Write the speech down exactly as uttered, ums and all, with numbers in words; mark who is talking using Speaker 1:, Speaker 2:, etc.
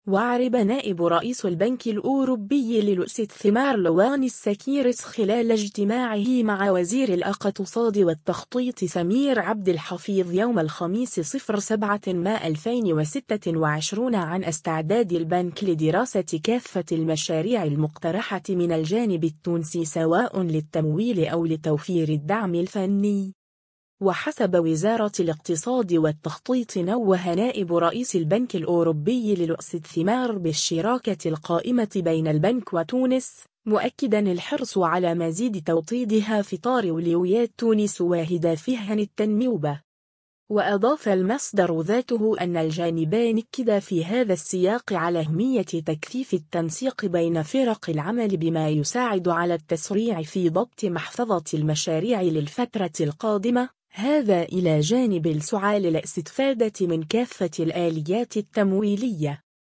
Speaker 1: وأعرب نائب رئيس البنك الأوروبي للاستثمار لوان السكيرس خلال اجتماعه مع وزير الاقتصاد والتخطيط سمير عبد الحفيظ يوم الخميس صفر سبعة مايو ألفين وستة وعشرين عن استعداد البنك لدراسة كافة المشاريع المقترحة من الجانب التونسي سواء للتمويل أو لتوفير الدعم الفني. وحسب وزارة الاقتصاد والتخطيط نوه نائب رئيس البنك الأوروبي للاستثمار بالشراكة القائمة بين البنك وتونس، مؤكدا الحرص على مزيد توطيدها في إطار أولويات تونس وأهدافها التنموية. وأضاف المصدر ذاته أن الجانبان أكدا في هذا السياق على أهمية تكثيف التنسيق بين فرق العمل بما يساعد على التسريع في ضبط محفظة المشاريع للفترة القادمة، هذا إلى جانب السعي للاستفادة من كافة الآليات التمويلية.